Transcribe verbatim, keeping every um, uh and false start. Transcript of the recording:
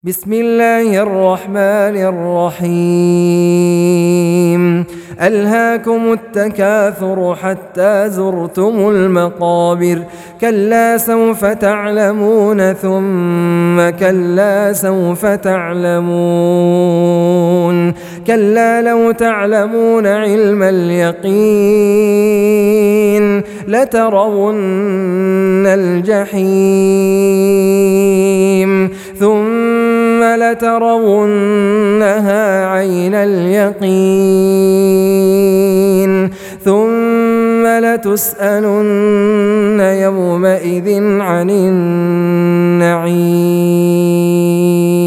بسم الله الرحمن الرحيم ألهاكم التكاثر حتى زرتم المقابر كلا سوف تعلمون ثم كلا سوف تعلمون كلا لو تعلمون علم اليقين لترون الجحيم ثم لترونها عين اليقين ثم لتسألن يومئذ عن النعيم.